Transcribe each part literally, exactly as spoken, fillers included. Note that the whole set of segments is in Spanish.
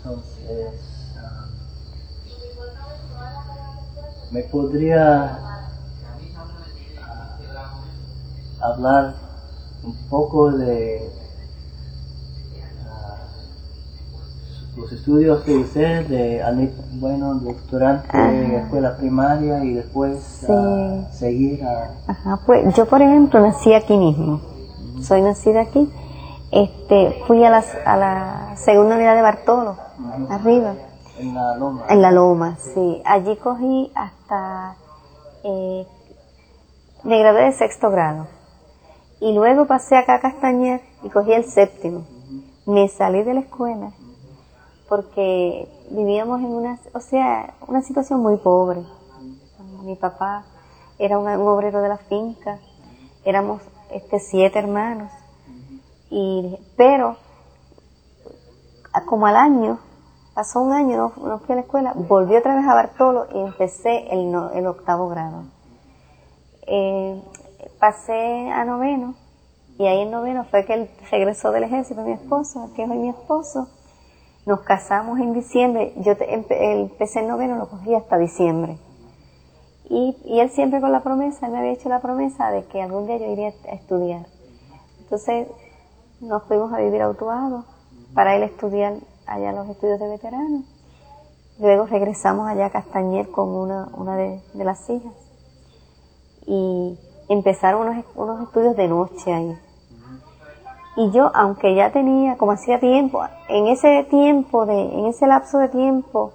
Entonces, uh, ¿me podría uh, hablar un poco de uh, los estudios que hice, de, bueno, doctorante en escuela primaria y después sí. uh, seguir a... Ajá, pues yo por ejemplo nací aquí mismo, uh-huh. soy nacida aquí. Este, fui a, las, a la segunda unidad de Bartolo, uh-huh. arriba. En la Loma. En la Loma, sí. Allí cogí hasta, eh, me gradué de sexto grado. Y luego pasé acá a Castañer y cogí el séptimo. Uh-huh. Me salí de la escuela porque vivíamos en una, o sea, una situación muy pobre. Uh-huh. Mi papá era un, un obrero de la finca, éramos este, siete hermanos. Y, pero como al año, pasó un año, no, no fui a la escuela, volví otra vez a Bartolo y empecé el, no, el octavo grado. Eh, pasé a noveno y ahí en noveno fue que él regresó del ejército, mi esposo, que es hoy mi esposo. Nos casamos en diciembre, yo empe, empecé en noveno, lo cogí hasta diciembre. Y, y él siempre con la promesa, él me había hecho la promesa de que algún día yo iría a estudiar. Entonces, nos fuimos a vivir a Utuado para él estudiar allá los estudios de veteranos. Luego regresamos allá a Castañer con una, una de, de las hijas. Y empezaron unos, unos estudios de noche ahí. Y yo, aunque ya tenía, como hacía tiempo, en ese tiempo, de, en ese lapso de tiempo,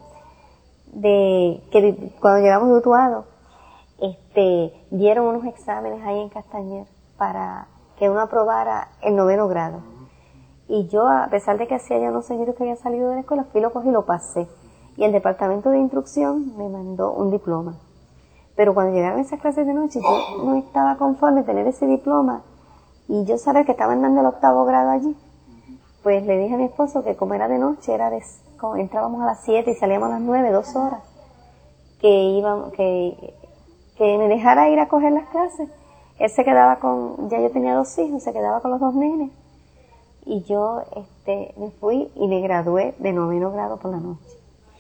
de que cuando llegamos de Utuado, este, dieron unos exámenes ahí en Castañer para que uno aprobara el noveno grado. Y yo, a pesar de que hacía ya unos años que había salido de la escuela, fui, lo cogí y lo pasé. Y el departamento de instrucción me mandó un diploma. Pero cuando llegaron esas clases de noche, yo no estaba conforme tener ese diploma. Y yo sabía que estaban dando el octavo grado allí. Pues le dije a mi esposo que como era de noche, era de, como entrábamos a las siete y salíamos a las nueve, dos horas, que, íbamos, que, que me dejara ir a coger las clases. Él se quedaba con, ya yo tenía dos hijos, se quedaba con los dos nenes. Y yo este, me fui y me gradué de noveno grado por la noche.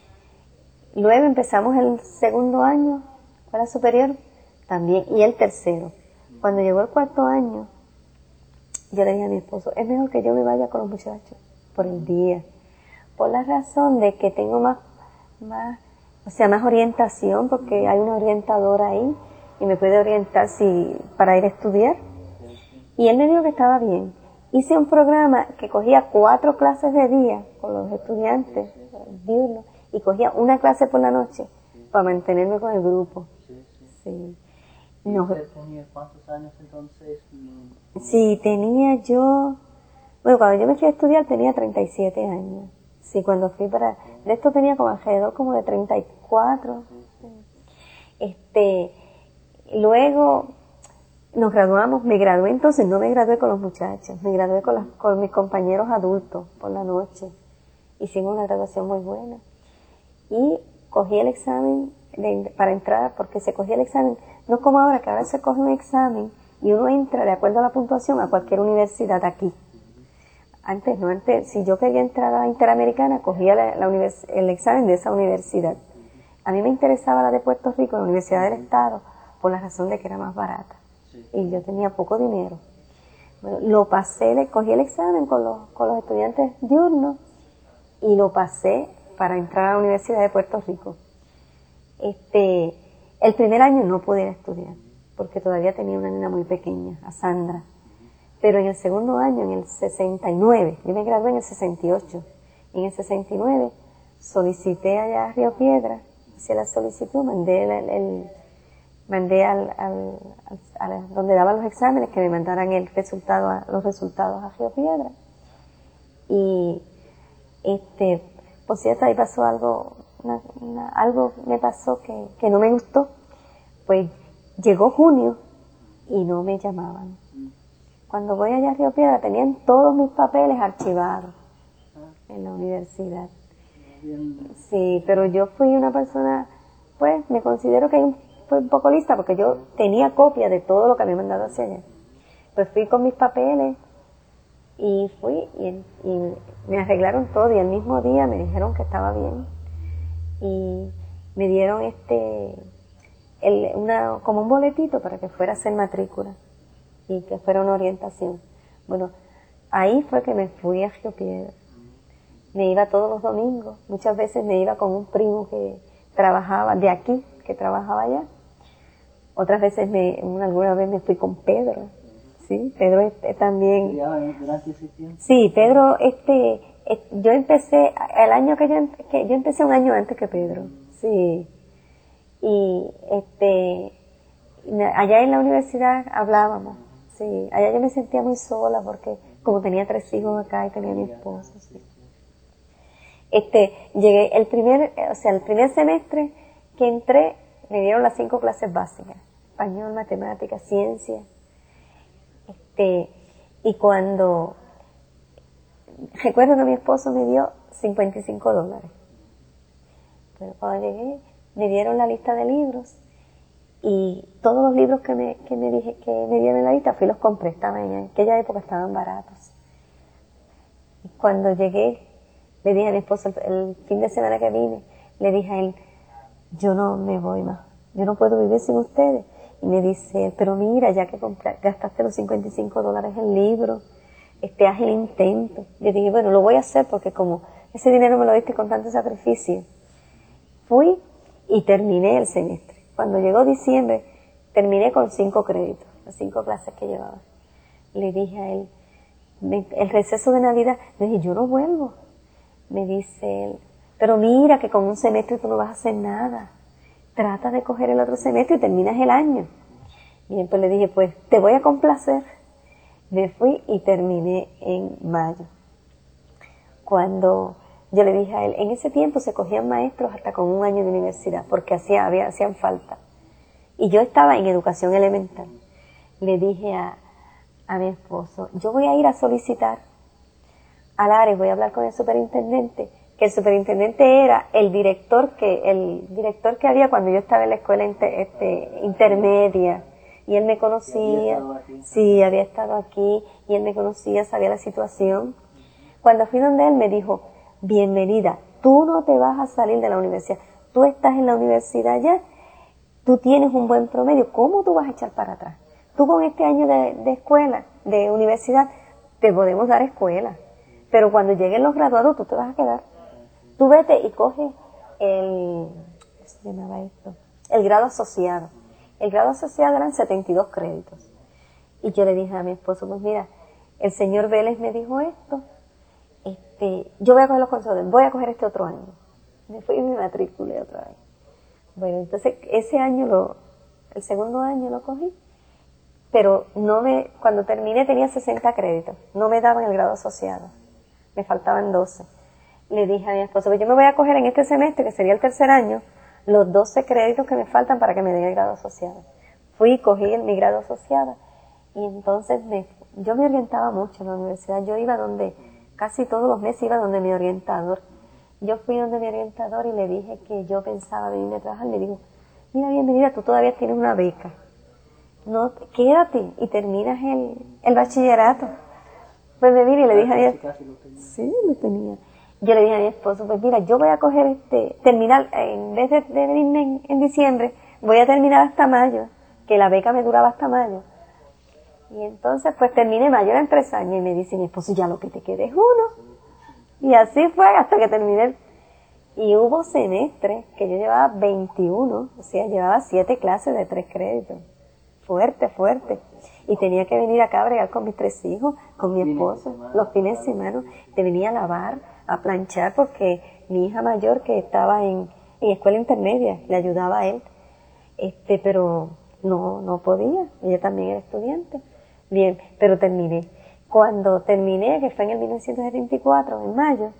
Luego empezamos el segundo año, escuela superior, también, y el tercero. Cuando llegó el cuarto año, yo le dije a mi esposo, es mejor que yo me vaya con los muchachos por el día. Por la razón de que tengo más, más, o sea, más orientación, porque hay una orientadora ahí, y me puede orientar si para ir a estudiar. Y él me dijo que estaba bien. Hice un programa que cogía cuatro clases de día con los estudiantes diurnos y cogía una clase por la noche para mantenerme con el grupo. Sí. No. ¿Usted tenía cuántos años entonces? Sí, tenía yo, bueno, cuando yo me fui a estudiar tenía treinta y siete años. Sí, cuando fui para, de esto tenía como alrededor como de treinta y cuatro. Este, luego nos graduamos, me gradué entonces, no me gradué con los muchachos, me gradué con, las, con mis compañeros adultos por la noche. Hicimos una graduación muy buena. Y cogí el examen de, para entrar, porque se cogía el examen, no como ahora, que ahora se coge un examen y uno entra de acuerdo a la puntuación a cualquier universidad aquí. Antes, no, antes, si yo quería entrar a la Interamericana, cogía la, la univers, el examen de esa universidad. A mí me interesaba la de Puerto Rico, la Universidad del Estado, por la razón de que era más barata. Y yo tenía poco dinero. Bueno, lo pasé, le cogí el examen con los, con los estudiantes diurnos y lo pasé para entrar a la Universidad de Puerto Rico. Este, el primer año no pude ir a estudiar, porque todavía tenía una nena muy pequeña, a Sandra. Pero en el segundo año, en el sesenta y nueve, yo me gradué en el sesenta y ocho, y en el sesenta y nueve solicité allá a Río Piedra, hice la solicitud, mandé el, el mandé al, al, al, al donde daban los exámenes que me mandaran el resultado a, los resultados a Río Piedra. Y este, por cierto, ahí pasó algo, una, una, algo me pasó que, que no me gustó. Pues llegó junio y no me llamaban. Cuando voy allá a Río Piedra tenían todos mis papeles archivados en la universidad. Sí, pero yo fui una persona, pues me considero que hay un fue un poco lista porque yo tenía copia de todo lo que había mandado hacia allá. Pues fui con mis papeles Y fui y, y me arreglaron todo y el mismo día me dijeron que estaba bien. Y me dieron este el, una, como un boletito para que fuera a hacer matrícula y que fuera una orientación. Bueno, ahí fue que me fui a Río Piedras. Me iba todos los domingos. Muchas veces me iba con un primo que trabajaba de aquí, que trabajaba allá. Otras veces, me, una, alguna vez me fui con Pedro. Sí, Pedro este, también. ¿Durante ese tiempo? Sí, Pedro, este, este, yo empecé, el año que yo, que yo empecé un año antes que Pedro. Sí. Y este, allá en la universidad hablábamos. Sí, allá yo me sentía muy sola porque como tenía tres hijos acá y tenía mi esposo. Sí. Este, llegué el primer, o sea, el primer semestre que entré, me dieron las cinco clases básicas: español, matemáticas, ciencia. Este, y cuando, recuerdo que mi esposo me dio cincuenta y cinco dólares. Pero cuando llegué, me dieron la lista de libros y todos los libros que me, que me dije que me dieron en la lista, fui y los compré. Estaban en aquella época estaban baratos. Y cuando llegué, le dije a mi esposo, el, el fin de semana que vine, le dije a él, yo no me voy más, yo no puedo vivir sin ustedes. Y me dice, pero mira, ya que compra, gastaste los cincuenta y cinco dólares en libros, este, haz el intento. Yo dije, bueno, lo voy a hacer porque como ese dinero me lo diste con tanto sacrificio. Fui y terminé el semestre. Cuando llegó diciembre, terminé con cinco créditos, las cinco clases que llevaba. Le dije a él, me, el receso de Navidad, le dije, yo no vuelvo. Me dice él, pero mira que con un semestre tú no vas a hacer nada. Trata de coger el otro semestre y terminas el año. Bien, pues le dije, pues te voy a complacer. Me fui y terminé en mayo. Cuando yo le dije a él, en ese tiempo se cogían maestros hasta con un año de universidad, porque hacía, había, hacían falta. Y yo estaba en educación elemental. Le dije a, a mi esposo, yo voy a ir a solicitar al Ares, voy a hablar con el superintendente, que el superintendente era el director que el director que había cuando yo estaba en la escuela inter, este, intermedia, y él me conocía, sí, había estado aquí, y él me conocía, sabía la situación. Cuando fui donde él me dijo, bienvenida, tú no te vas a salir de la universidad, tú estás en la universidad ya, tú tienes un buen promedio, ¿cómo tú vas a echar para atrás? Tú con este año de, de escuela, de universidad, te podemos dar escuela, pero cuando lleguen los graduados tú te vas a quedar. Tú vete y coge el, ¿qué se llamaba esto? El grado asociado. El grado asociado eran setenta y dos créditos. Y yo le dije a mi esposo, pues mira, el señor Vélez me dijo esto, este, yo voy a coger los consejos, voy a coger este otro año. Me fui y me matriculé otra vez. Bueno, entonces ese año, lo, el segundo año lo cogí, pero no me, cuando terminé tenía sesenta créditos, no me daban el grado asociado, me faltaban doce. Le dije a mi esposo, pues yo me voy a coger en este semestre, que sería el tercer año, los doce créditos que me faltan para que me den el grado asociado. Fui y cogí el, mi grado asociado, y entonces me, yo me orientaba mucho en la universidad, yo iba donde, casi todos los meses iba donde mi orientador. Yo fui donde mi orientador y le dije que yo pensaba venirme a trabajar, me dijo, mira, bienvenida, tú todavía tienes una beca, no, quédate y terminas el, el bachillerato. Pues me vine y le dije a mi esposo, sí, lo tenía. Yo le dije a mi esposo, pues mira, yo voy a coger este, terminar, en vez de, de venirme en, en diciembre, voy a terminar hasta mayo, que la beca me duraba hasta mayo. Y entonces pues terminé mayo, eran tres años, y me dice mi esposo, ya lo que te quede es uno. Y así fue hasta que terminé. Y hubo semestres que yo llevaba veintiuno, o sea, llevaba siete clases de tres créditos. Fuerte, fuerte. Y tenía que venir acá a bregar con mis tres hijos, con mi esposo, los fines de semana. Te venía a lavar, a planchar, porque mi hija mayor, que estaba en, en escuela intermedia, le ayudaba a él. Este, pero no, no podía. Ella también era estudiante. Bien, pero terminé. Cuando terminé, que fue en el mil novecientos setenta y cuatro, en mayo,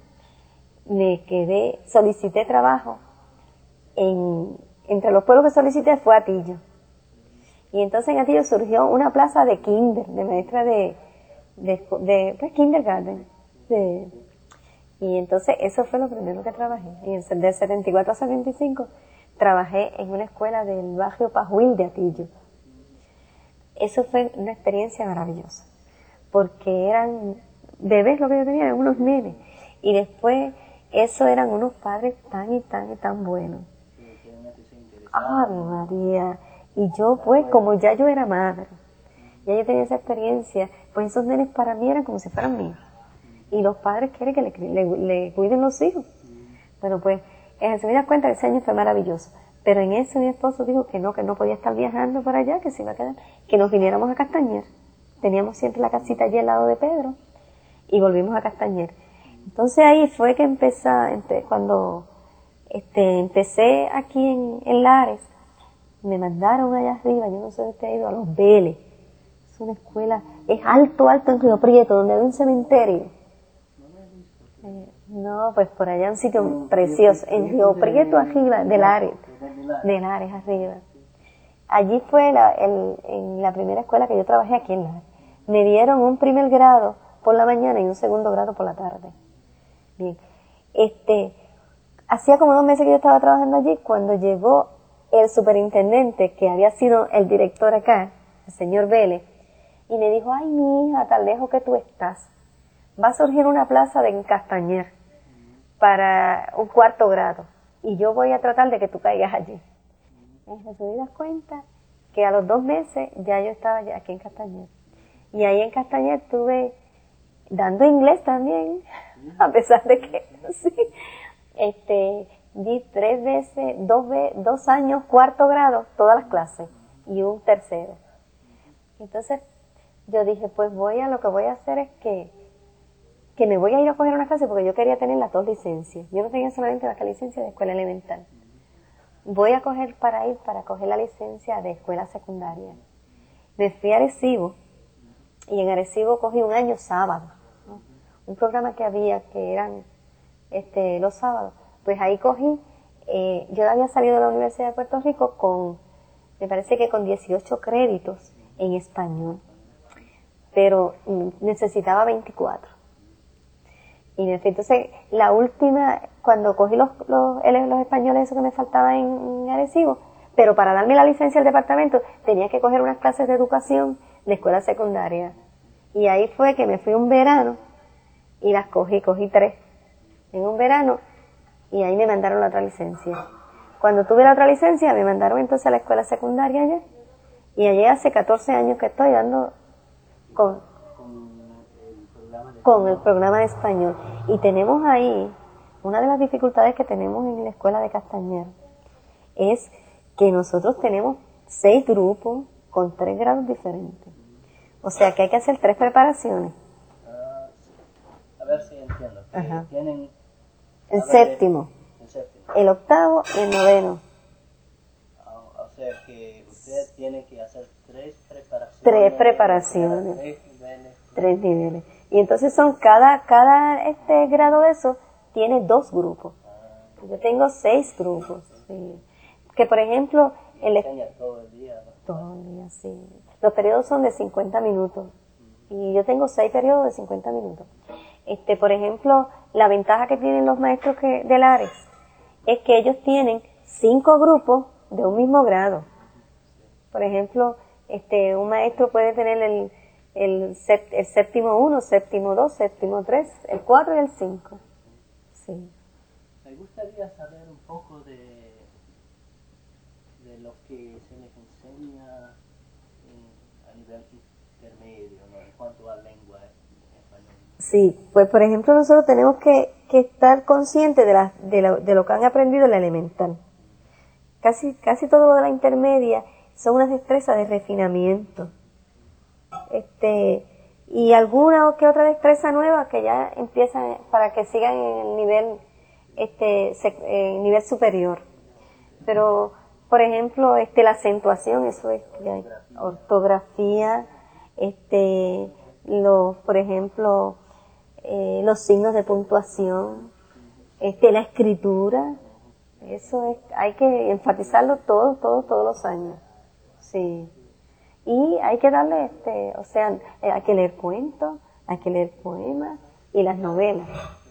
me quedé, solicité trabajo. En, entre los pueblos que solicité fue Atillo. Y entonces en Atillo surgió una plaza de kinder, de maestra de, de, de pues, kindergarten. De, y entonces eso fue lo primero que trabajé. Y del setenta y cuatro a setenta y cinco trabajé en una escuela del barrio Pajuil de Atillo. Eso fue una experiencia maravillosa, porque eran bebés lo que yo tenía, eran unos nenes. Y después, eso eran unos padres tan y tan y tan buenos. ¡Ay, María! Y yo, pues, como ya yo era madre, ya yo tenía esa experiencia, pues esos nenes para mí eran como si fueran míos. Y los padres quieren que le, le, le cuiden los hijos. Bueno, pues, eh, se me da cuenta que ese año fue maravilloso. Pero en eso mi esposo dijo que no, que no podía estar viajando para allá, que se iba a quedar, que nos viniéramos a Castañer. Teníamos siempre la casita allí al lado de Pedro, y volvimos a Castañer. Entonces ahí fue que empecé, cuando este, empecé aquí en, en Lares, me mandaron allá arriba, yo no sé dónde he ido, a Los Vélez. Es una escuela, es alto, alto en Río Prieto, donde hay un cementerio. Eh, no, pues por allá un sitio no, precioso, en Río Prieto arriba, de Lares, de Lares arriba. Allí fue la, el, en la primera escuela que yo trabajé aquí en Lares. Me dieron un primer grado por la mañana y un segundo grado por la tarde. Bien, este, hacía como dos meses que yo estaba trabajando allí cuando llegó el superintendente, que había sido el director acá, el señor Vélez, y me dijo, ay, mi hija, tan lejos que tú estás, va a surgir una plaza de Castañer para un cuarto grado, y yo voy a tratar de que tú caigas allí. Y se me das cuenta que a los dos meses ya yo estaba ya aquí en Castañer. Y ahí en Castañer estuve dando inglés también, a pesar de que, sí, este, di tres veces, dos, ve, dos años, cuarto grado, todas las clases, y un tercero. Entonces, yo dije, pues voy a, lo que voy a hacer es que, que me voy a ir a coger una clase, porque yo quería tener las dos licencias. Yo no tenía solamente la licencia de escuela elemental. Voy a coger para ir, para coger la licencia de escuela secundaria. Me fui a Arecibo, y en Arecibo cogí un año sábado, ¿no? Un programa que había, que eran este, los sábados. Pues ahí cogí, eh, yo había salido de la Universidad de Puerto Rico con, me parece que con dieciocho créditos en español, pero necesitaba veinticuatro. Y entonces, la última, cuando cogí los, los, los españoles, eso que me faltaba en, en Arecibo, pero para darme la licencia del departamento, tenía que coger unas clases de educación de escuela secundaria. Y ahí fue que me fui un verano, y las cogí, cogí tres en un verano, y ahí me mandaron la otra licencia. Cuando tuve la otra licencia, me mandaron entonces a la escuela secundaria allá, y allí hace catorce años que estoy dando con, con el programa de español. Y tenemos ahí, una de las dificultades que tenemos en la escuela de Castañer, es que nosotros tenemos seis grupos con tres grados diferentes. O sea que hay que hacer tres preparaciones. Uh, a ver si entiendo. Ajá. Tienen el séptimo, el séptimo, el octavo y el noveno. O, o sea que ustedes tienen que hacer tres preparaciones. Tres preparaciones. Tres niveles. Tres niveles. Y entonces son cada, cada este grado de eso tiene dos grupos. Ah. Yo tengo seis grupos. Sí. Que por ejemplo, el enseña todo el día, ¿no? Todo el día, sí. Los periodos son de cincuenta minutos. Y yo tengo seis periodos de cincuenta minutos. Este, por ejemplo, la ventaja que tienen los maestros que, de Lares es que ellos tienen cinco grupos de un mismo grado. Por ejemplo, este, un maestro puede tener el, el, set, el séptimo uno, séptimo dos, séptimo tres, el cuatro y el cinco. Sí. Me gustaría saber un poco de, de lo que se les enseña en, a nivel intermedio, ¿no? En cuanto a lengua española. Sí, pues por ejemplo nosotros tenemos que, que estar conscientes de, la, de, la, de lo que han aprendido en la elemental. Casi, casi todo de la intermedia son unas destrezas de refinamiento. Este, y alguna o que otra destreza nueva que ya empiezan para que sigan en el nivel, este, eh, nivel superior. Pero, por ejemplo, este, la acentuación, eso es, ya, ortografía, este, los, por ejemplo, eh, los signos de puntuación, este, la escritura, eso es, hay que enfatizarlo todos, todos, todos los años. Sí. Y hay que darle, este, o sea, eh, hay que leer cuentos, hay que leer poemas y las novelas.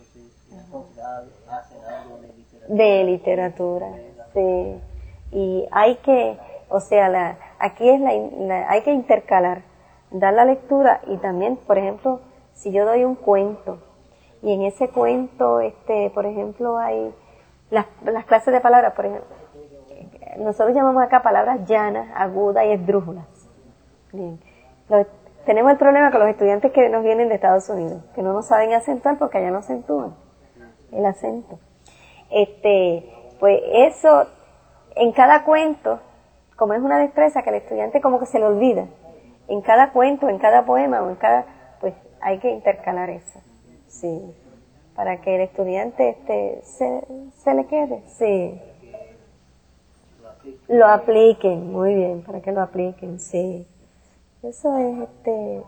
De literatura, sí. Y hay que, o sea, la, aquí es la, la, hay que intercalar, dar la lectura y también, por ejemplo, si yo doy un cuento y en ese cuento, este, por ejemplo, hay las, las clases de palabras, por ejemplo, nosotros llamamos acá palabras llanas, agudas y esdrújulas. Bien. Los, tenemos el problema con los estudiantes que nos vienen de Estados Unidos, que no nos saben acentuar porque allá no acentúan el acento. Este, pues eso, en cada cuento, como es una destreza que el estudiante como que se le olvida, en cada cuento, en cada poema o en cada, pues hay que intercalar eso, sí, para que el estudiante este, se, se le quede, sí. Lo apliquen, muy bien, para que lo apliquen, sí. Eso es este...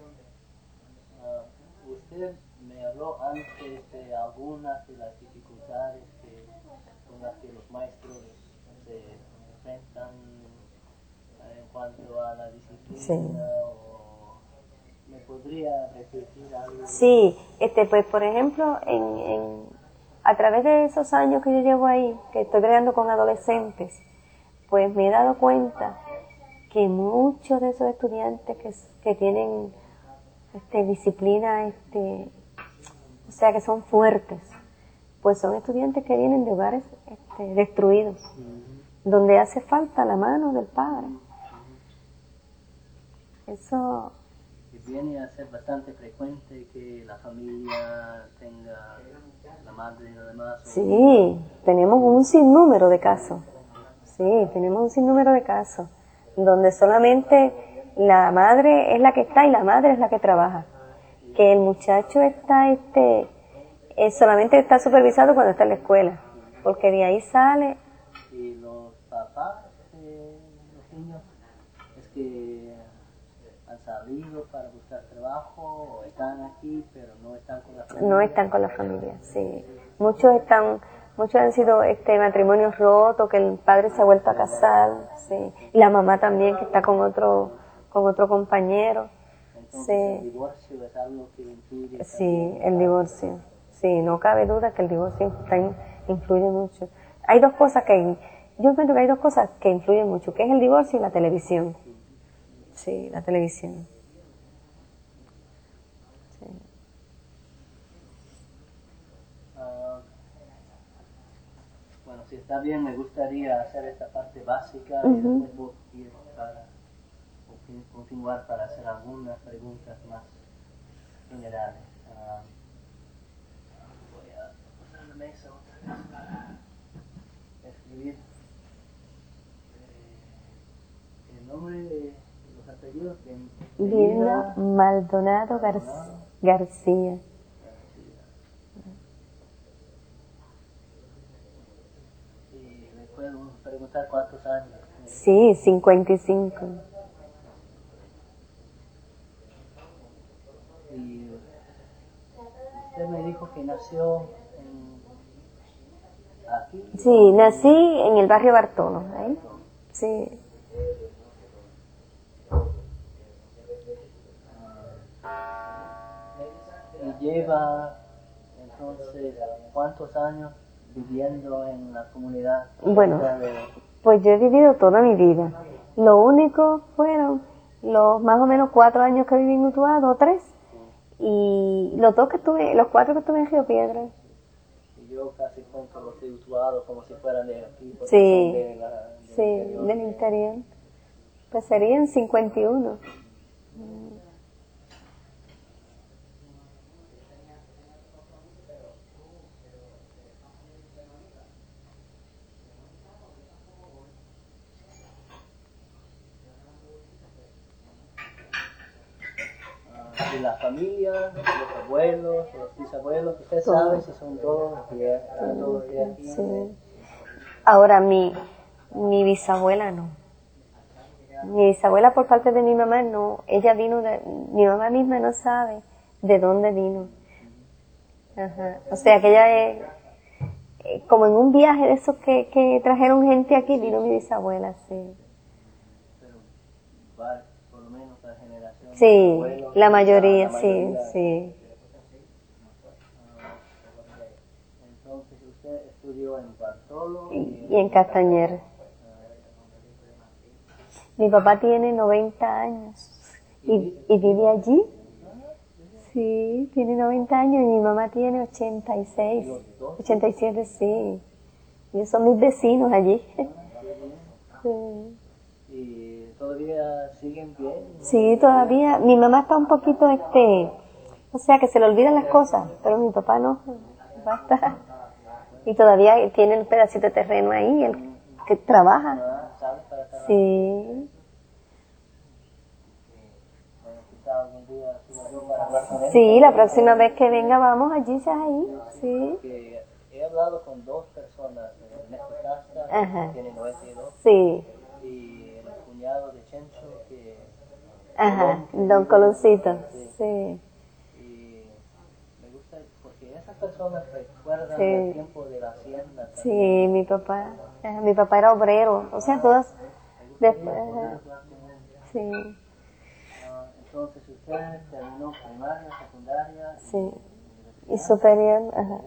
Uh, usted me habló antes de algunas de las dificultades que, con las que los maestros se enfrentan en cuanto a la disciplina, sí. O ¿me podría repetir algo? Sí, este, pues por ejemplo, en, en, a través de esos años que yo llevo ahí, que estoy creando con adolescentes, pues me he dado cuenta que muchos de esos estudiantes que, que tienen este, disciplina, este, o sea, que son fuertes, pues son estudiantes que vienen de hogares este, destruidos, uh-huh. Donde hace falta la mano del padre. Eso... Viene a ser bastante frecuente que la familia tenga la madre nada más. Sí, tenemos un sinnúmero de casos. Sí, tenemos un sinnúmero de casos donde solamente la madre es la que está y la madre es la que trabaja. Que el muchacho está, este, eh, solamente está supervisado cuando está en la escuela, porque de ahí sale. Y los papás, eh, los niños, es que han salido para buscar trabajo o están aquí, pero no están con la familia. No están con la familia, sí. Muchos están, muchos han sido este matrimonios rotos, que el padre se ha vuelto a casar, sí. Y la mamá también que está con otro, con otro compañero. Entonces, sí. El divorcio es algo que influye. Sí, el divorcio. Sí, no cabe duda que el divorcio influye mucho. Hay dos cosas que, yo encuentro que hay dos cosas que influyen mucho, que es el divorcio y la televisión. Sí, la televisión. Sí. Uh, bueno, si está bien, me gustaría hacer esta parte básica uh-huh. y después ir para continuar para hacer algunas preguntas más generales. Uh, voy a poner la mesa otra vez para escribir eh, el nombre de los apellidos de Vilma Maldonado Gar García. García. Y le puedo preguntar cuántos años. Sí, cincuenta y cinco. Y usted me dijo que nació en aquí. Sí, nací en el barrio Bartolo, ¿eh? Sí. Y lleva entonces cuántos años viviendo en la comunidad. Bueno, de... pues yo he vivido toda mi vida. Lo único fueron los más o menos cuatro años que viví en Utuado, o tres, y los dos que estuve, los cuatro que estuve en Río Piedras. Y yo casi cuento los de Utuado como si fueran de aquí, porque sí, son de la, de sí, interior. del interior. Pues serían cincuenta y uno. De la familia, los abuelos, los bisabuelos, usted sabe si son todos de, todos de aquí. Sí. Ahora, mi, mi bisabuela no. Mi bisabuela por parte de mi mamá no. Ella vino de, mi mamá misma no sabe de dónde vino. Ajá. O sea que ella es, como en un viaje de esos que, que trajeron gente aquí, vino mi bisabuela, sí. Pero, vale, por lo menos la generación. Sí, abuelos, la mayoría, la, la sí, mayoría. sí. Entonces usted estudió en Bartolo y, y en Castañer. Mi papá tiene noventa años y, y vive allí. Sí. Sí, tiene noventa años y mi mamá tiene ochenta y seis, ochenta y siete, sí. Ellos son mis vecinos allí. Sí. ¿Y todavía siguen bien? Sí, todavía. Mi mamá está un poquito, este, o sea, que se le olvidan las cosas, pero mi papá no, va a estar. Y todavía tiene un pedacito de terreno ahí, él que trabaja. Ah, ¿sabes? Para trabajar. Sí. Bueno, quizá algún día suba yo para hablar con él. Sí, la próxima vez que venga vamos allí, ya ahí, sí. Que he hablado con dos personas, Ernesto Casta, Ajá. que tiene noventa y dos, Sí. y el cuñado de Chencho, que... Ajá, Colón, don que- Coloncito, Sí. sí. Y me gusta porque esas personas recuerdan Sí. el tiempo de la hacienda también. Sí, mi papá, ajá, mi papá era obrero, o sea, todas, Me gustaría después, poder ajá, hablar con él. sí, Ah, entonces usted terminó primaria, secundaria y sí, y universidad. superior, ajá.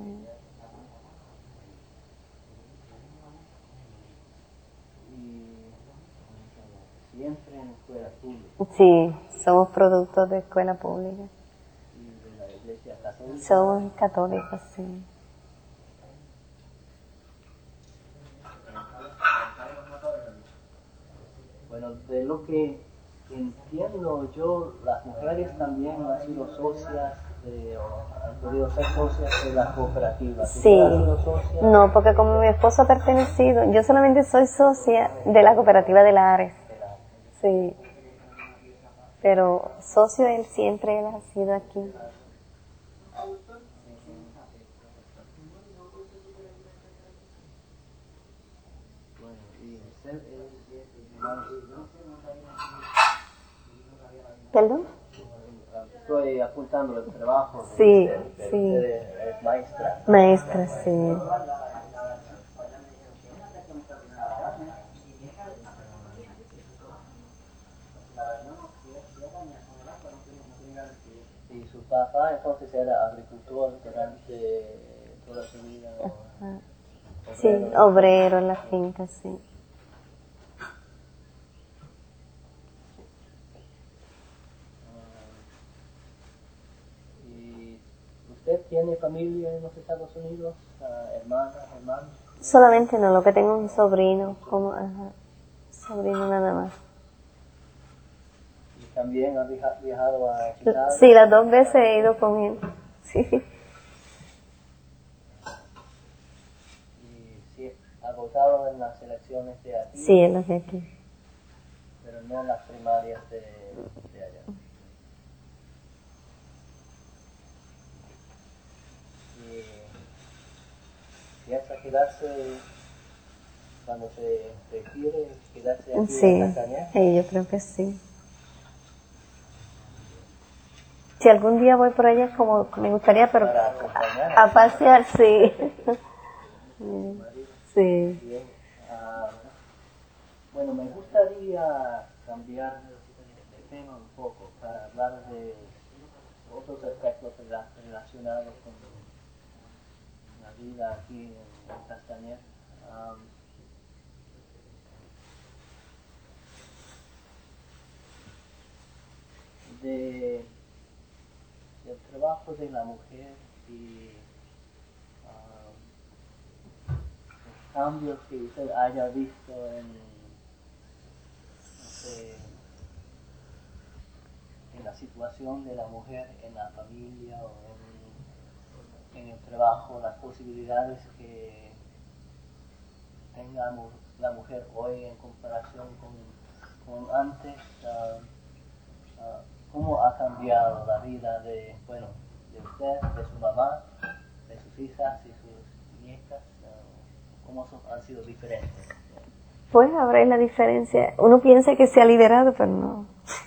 Y siempre en escuela pública Sí, somos productos de escuela pública, y de la iglesia católica. somos católicos, sí. Bueno, de lo que entiendo yo, las mujeres también han sido socias de, o han podido ser socias de la cooperativa. Sí, ¿Usted ha sido socia? no, porque como mi esposo ha pertenecido, yo solamente soy socia de la cooperativa de la Ares, De la- sí, pero socio él siempre él ha sido aquí. Bueno, y usted es maestra. ¿Perdón? Estoy apuntando el trabajo de Sí, usted, que sí. usted es, es maestra. Maestra, sí. Y su papá entonces era agricultor durante toda su vida. ¿No? Ajá. Sí, Obrero. obrero en la finca, sí. ¿Y usted tiene familia en los Estados Unidos? Ah, ¿Hermanas, hermanos? Solamente no, lo que tengo es un sobrino, como, ajá, sobrino nada más. ¿Y también ha viaja- viajado a Chicago? Sí, las dos veces he ido con él, sí. Y sí, ha votado en las elecciones de aquí, Sí, en los de aquí. pero no en las primarias de, de allá. Y piensa quedarse cuando se retire, quedarse aquí Sí, en Castañeda. sí, yo creo que sí. Si algún día voy por allá, como me gustaría, pero Para acompañar a, a pasear, sí. a su marido. Sí, Bien. Ah, bueno, me gustaría cambiar de tema un poco para hablar de otros aspectos rela- relacionados con la vida aquí en, en Castañeda. Am, de, del trabajo de la mujer y am, los cambios que usted haya visto en, no sé, en la situación de la mujer en la familia o en, en el trabajo, las posibilidades que tenga mu- la mujer hoy en comparación con, con antes. ah, ah, ¿Cómo ha cambiado la vida de, bueno, de usted, de su mamá, de sus hijas y sus nietas? ah, ¿Cómo son- han sido diferentes? pues ahora es la diferencia. Uno piensa que se ha liberado, pero no.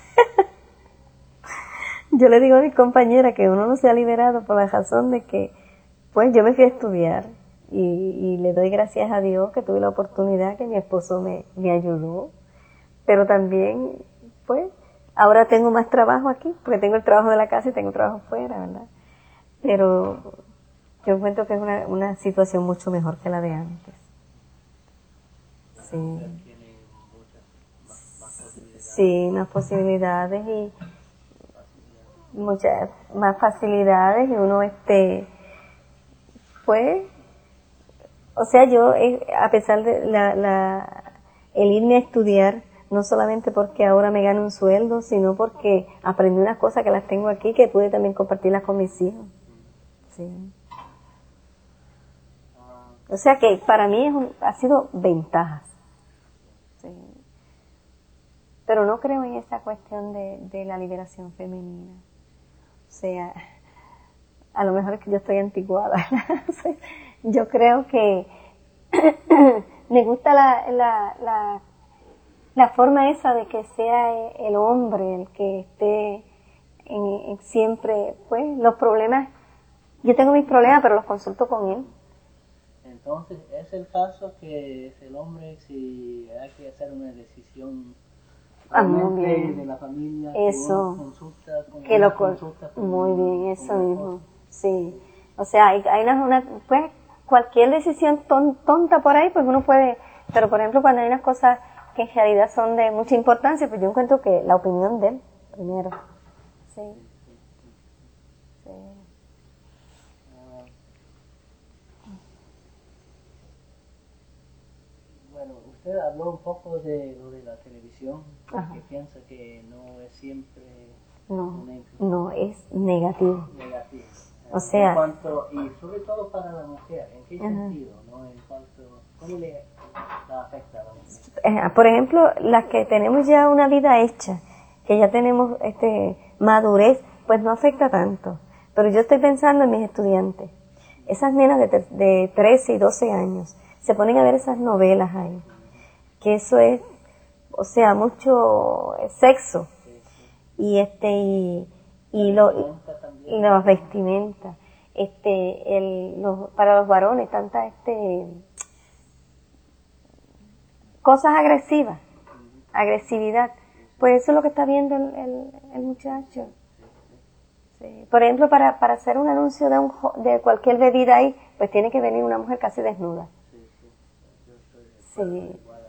Yo le digo a mi compañera que uno no se ha liberado por la razón de que, pues yo me fui a estudiar y, y le doy gracias a Dios que tuve la oportunidad, que mi esposo me, me ayudó, pero también, pues, ahora tengo más trabajo aquí, porque tengo el trabajo de la casa y tengo trabajo fuera, ¿verdad? Pero yo encuentro que es una, una situación mucho mejor que la de antes. Sí, Usted tiene muchas más, más posibilidades. sí, más posibilidades y, muchas más facilidades y uno este pues o sea yo eh, a pesar de la, la el irme a estudiar no solamente porque ahora me gano un sueldo sino porque aprendí unas cosas que las tengo aquí que pude también compartirlas con mis hijos. Sí. O sea que para mí es un, ha sido ventajas. Sí. Pero no creo en esa cuestión de, de la liberación femenina. O sea, a lo mejor es que yo estoy anticuada. Yo creo que me gusta la, la, la, la forma esa de que sea el hombre el que esté en, en siempre, pues, los problemas. Yo tengo mis problemas, pero los consulto con él. Entonces, es el caso que es el hombre si hay que hacer una decisión ah, muy bien. de la familia, eso, que consulta con que lo consulta con muy bien, eso mismo, esposa. Sí. O sea, hay, hay una, una, pues, cualquier decisión ton, tonta por ahí, pues uno puede, pero por ejemplo cuando hay unas cosas que en realidad son de mucha importancia, pues yo encuentro que la opinión de él, primero. Sí. Sí. Bueno, usted habló un poco de lo de la televisión, Ajá. que piensa que no es siempre no, no es negativo. negativo. O sea, en cuanto, y sobre todo para la mujer, ¿en qué ajá. sentido? ¿No? En cuanto, ¿cómo le la afecta a la mujer? Por ejemplo, las que tenemos ya una vida hecha, que ya tenemos este madurez, pues no afecta tanto. Pero yo estoy pensando en mis estudiantes. Esas nenas de, de trece y doce años se ponen a ver esas novelas ahí. Que eso es, o sea, mucho sexo. Y este, y, y, lo, y las vestimentas. Este, el, los, para los varones, tanta este, cosas agresivas, agresividad. Pues eso es lo que está viendo el, el, el muchacho. Sí. Por ejemplo, para, para hacer un anuncio de, un, de cualquier bebida ahí, pues tiene que venir una mujer casi desnuda. Sí.